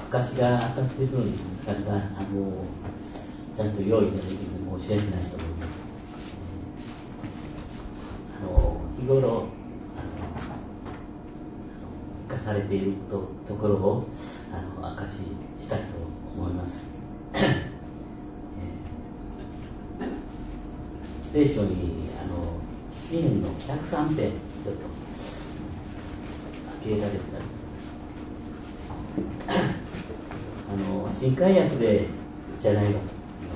証が当たっているのになかなかちゃんと用意ができるので申し訳ないと思います。日頃生かされているところを証ししたいと思います。聖書に詩篇の103編ちょっと開けられた新海訳でじゃないの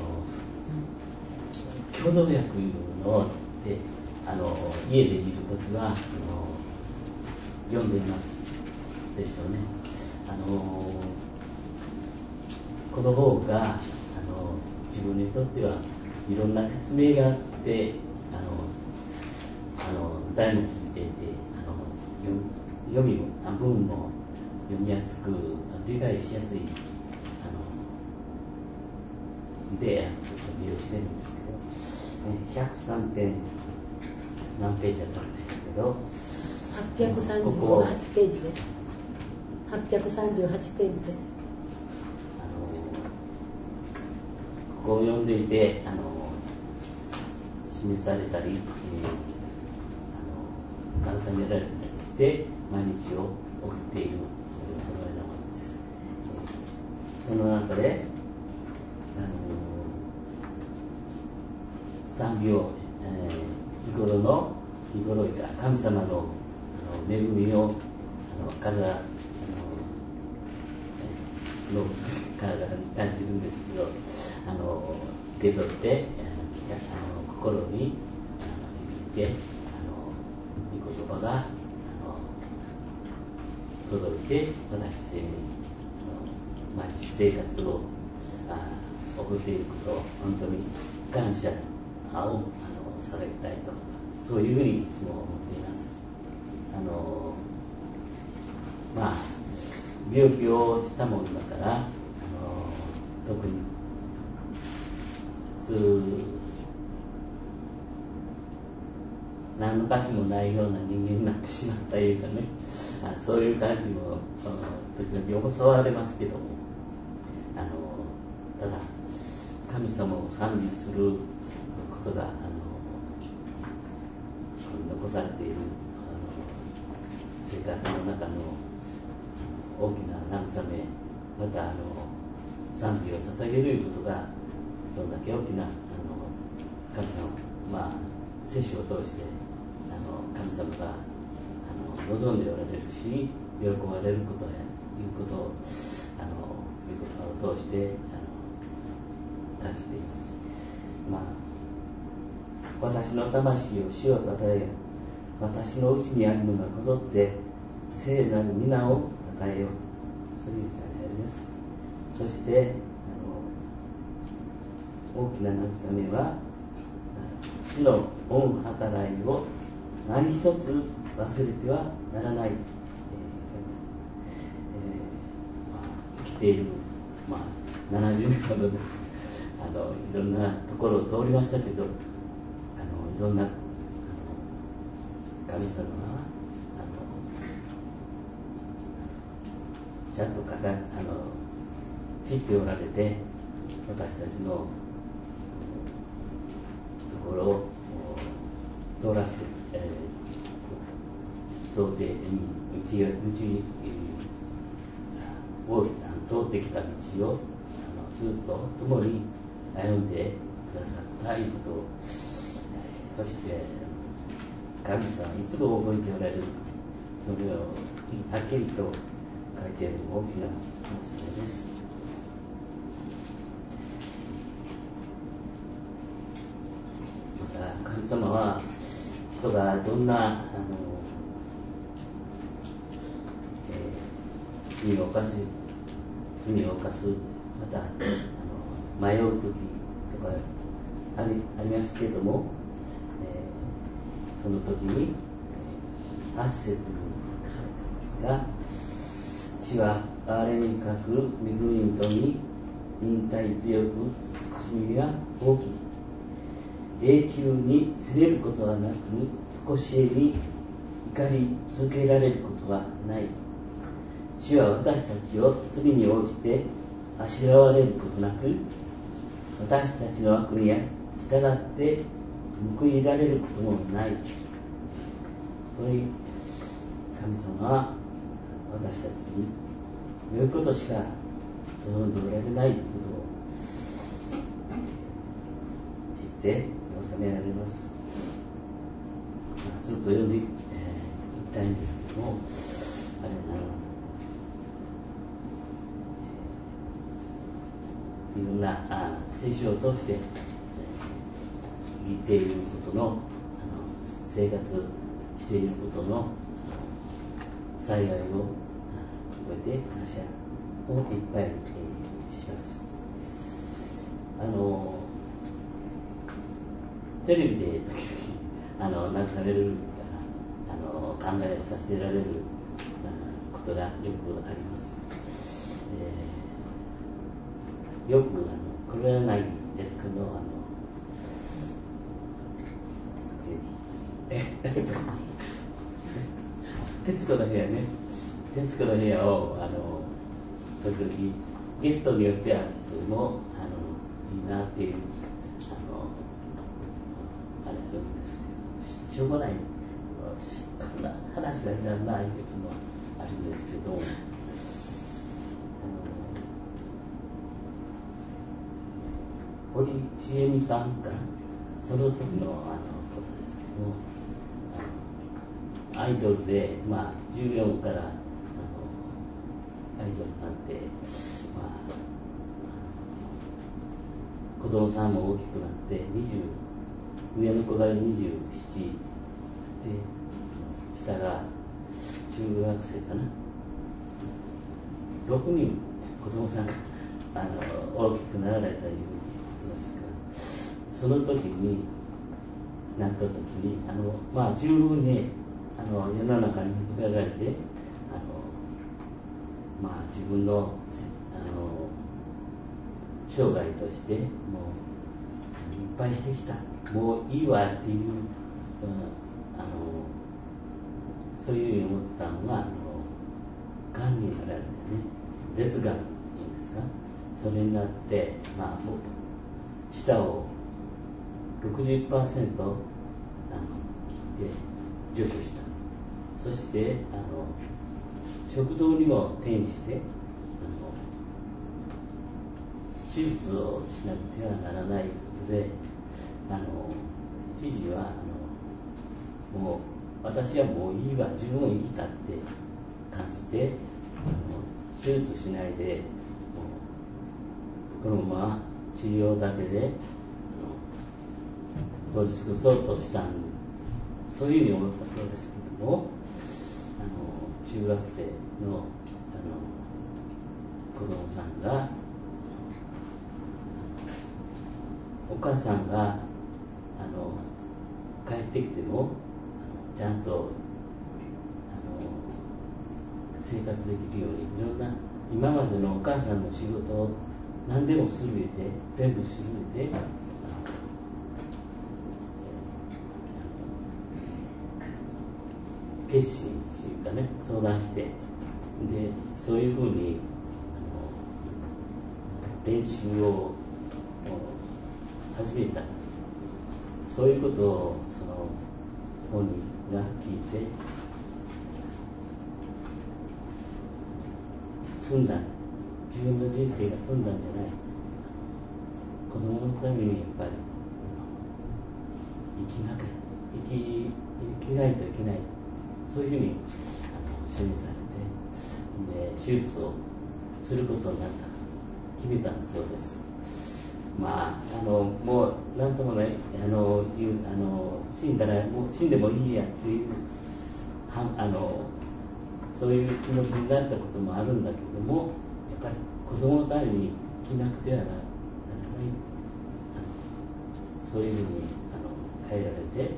共同訳いうので家で見るときは読んでいます。聖書をねこの方が自分にとってはいろんな説明があって題もついていて読みも文も読みやすく理解しやすいで利用してるんですけど、103点何ページだったんですけど 838ページです。838ページです。 ここを読んでいて示されたり、慰められたりして毎日を送っているそのようなものです。その中で賛美を、日頃いた神様の恵みを体に感じるんですけど受け取って心に響いて御言葉が届いて私に毎日生活を送っていることを本当に感謝をされたいとそういうふうにいつも思っています。病気をしたもんだから特に何の価値もないような人間になってしまったいうかねそういう感じも時々襲われますけどもただ神様を賛美することが残されている生活の中の大きな慰めまた賛美を捧げることがどんだけ大きな神様聖書を通して神様が望んでおられるし喜ばれることやいうことを御言葉を通して感じています。私の魂を主をたたえよ私のうちにあるのがこぞって聖なる皆をたたえよそういう感じあります。そして大きな慰めは主の御計らいを何一つ忘れてはならない、生きている、70年ほどです。いろんなところを通りましたけどいろんな神様はちゃんと知っておられて私たちのところを通らせて、通ってきた道をずっと共に歩んでくださったいうことをそして神様はいつも覚えておられるそれをはっきりと書いている大きなそれです。また神様は人がどんな罪を犯すまた迷う時とかありますけれども、その時に8節に書いてありますが主は憐れみ深く恵みとに忍耐強く慈しみが大きい永久に責めることはなく常しえに怒り続けられることはない主は私たちを罪に応じてあしらわれることなく、私たちの悪に従って報いられることもない。本当に神様は私たちに良いことしか望んでおられないということを知って収められます。ずっと読んでいきたいんですけども、いろんな聖書を通して生きていることの生活していることの幸いを覚えて感謝をいっぱいします。テレビで時々慰める考えさせられることがよくあります。よく黒柳徹子の徹子の部屋ね、徹子の部屋を時々ゲストによってはとてもいいなっていうあれなんですけど、しょうがない話がいらない別もあるんですけど、堀ちえみさんかな、その時のことですけども、アイドルで、14からアイドルになって、子供さんも大きくなって上の子が27で、下が中学生かな、6人子供さんが大きくなられたということですが、その時になった時に十分に世の中に認められて自分の生涯としてもういっぱいしてきた、もういいわっていう、そういうふうに思ったのががんになられてね、舌がんっていうんですか、それになって舌を 60% 切って除去した。そして食道にも転移して手術をしなくてはならないことで、一時はもう私はもういいわ、十分生きたって感じて手術しないでこのまま治療だけで取り尽くそうとしたそういうふうに思ったそうですけども、中学生の子供さんが、お母さんが帰ってきてもちゃんと生活できるように、いろんな今までのお母さんの仕事を何でもすべて全部すべて決心というかね、相談して、でそういうふうに練習を始めた、そういうことをその本人が聞いて済んだ、自分の人生が済んだんじゃない、子供のためにやっぱり生きないといけない、そういうふうに示されて、で手術をすることになった、決めたそうです。もう何ともない死んだらもう死んでもいいやっていうそういう気持ちになったこともあるんだけども、やっぱり子供のために生きなくてはならない、そういうふうに変えられて、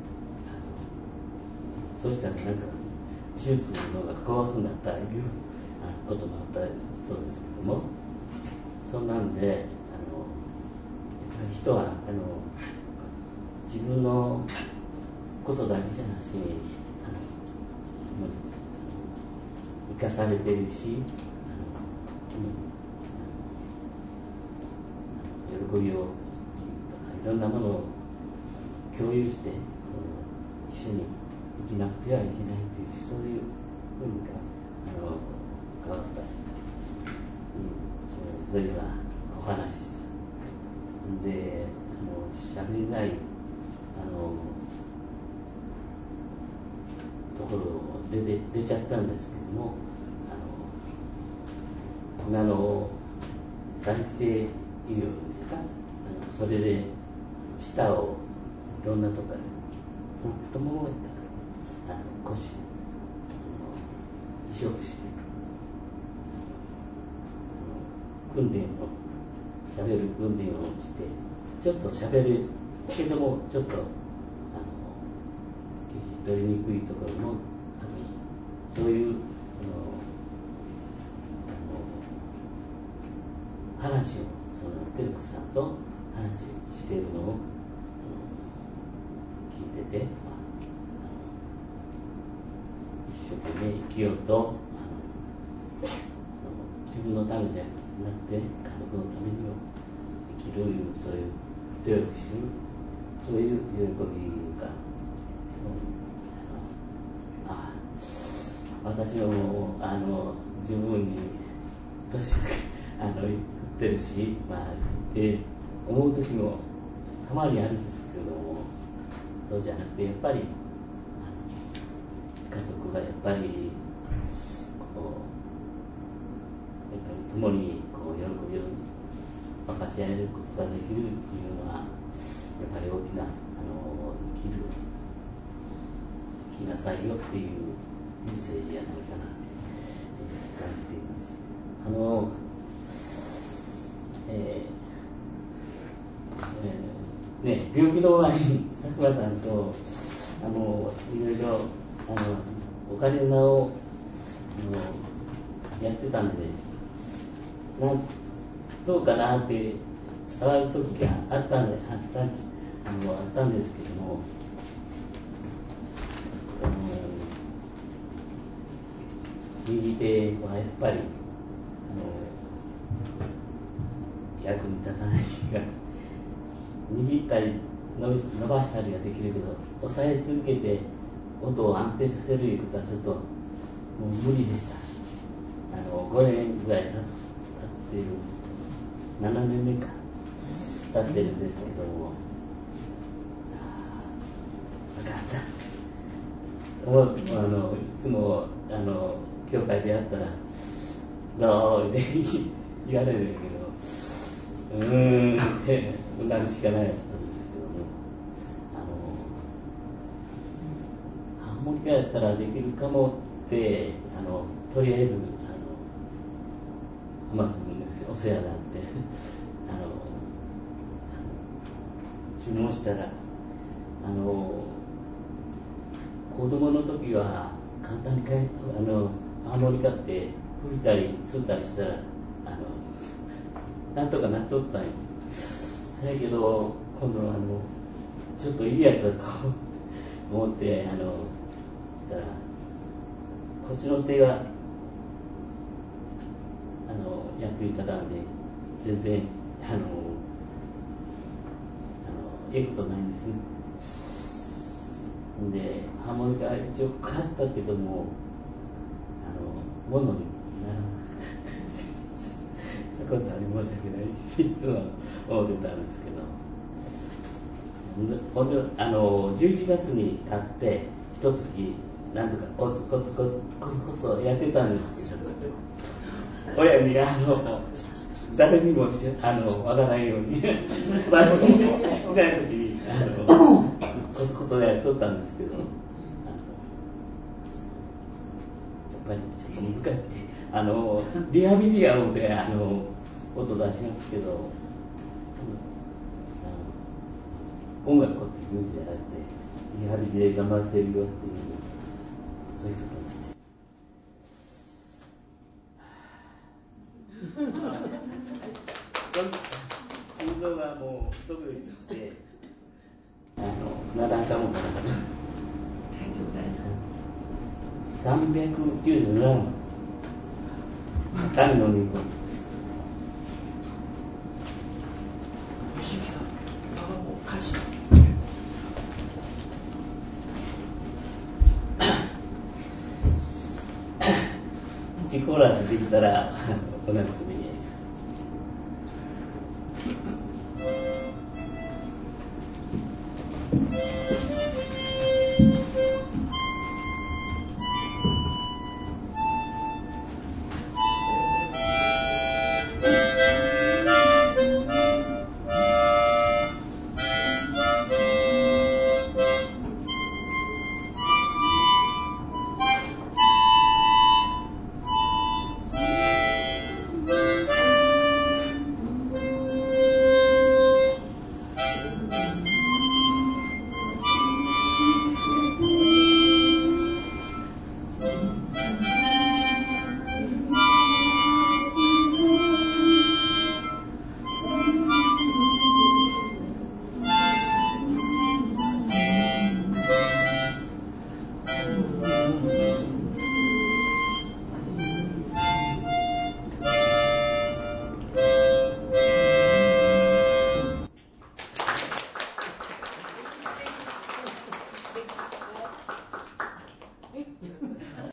そしたらなんか手術のが怖くなったということもあったそうですけども、そんなんでやっぱり人は自分のことだけじゃなしに生かされてるし、喜びをとかいろんなものを共有して一緒に生きなくてはいけないっていう、そういうふうに変わった、そういうようなお話でしゃべれないところを出ちゃったんですけども、再生医療ですか、それで舌をいろんなところで太ももから腰移植して訓練をしゃべる訓練をして、ちょっとしゃべるけどもちょっと聞き取りにくいところもある、そういう話を徹子さんと話しているのを聞いてて、一生懸命生きようと自分のためじゃなくて家族のためにも生きる、そういう努力する、そういう喜びが、私も自分に年がいってるし、って思う時もたまにあるんですけども、そうじゃなくてやっぱり家族がやっぱり共に喜びを分かち合えることができるというのはやっぱり大きな生きなさいよっていうメッセージじゃないかなと感じています。病気の前に佐久間さんといろいろオカリナをやってたんで、どうかなって触る時があったんですけども、右手はやっぱり役に立たない気が、握ったり伸ばしたりはできるけど、押さえ続けて音を安定させるいうことはちょっともう無理でした。5年ぐらい経っている、7年目か経ってるんですけども、分かったんです。いつも教会でやったらどうって言われるんだけど、ってなるしかないだったんですけども、ハーモニカやったらできるかもってとりあえず浜田さんにお世話になって注文したら子供の時は簡単にハーモニカって吹いたり吸ったりしたらなんとかなっとったんよ。そやけど今度ちょっといいやつだと思ってしたら、こっちの手が役に立たんで全然いいことないんですね。でハーモニカ一応買ったけどもものにならなかった。佐古さんに申し訳ないっていつも思ってたんですけど、ほんで11月に買って一月なんとかコツコツやってたんですけど、親に誰にもわからないようにバイトにいない時にコツやっとったんですけど、やっぱりちょっと難しい。リハビリアムで音出しますけど、音楽を聴くんじゃなくてリハビリで頑張ってるよっていう、そういうこと運動がもう得意としてならんかもかな。397 神の御心です。 吉木さん、あもう歌詞 1コーラスできたらおなすみ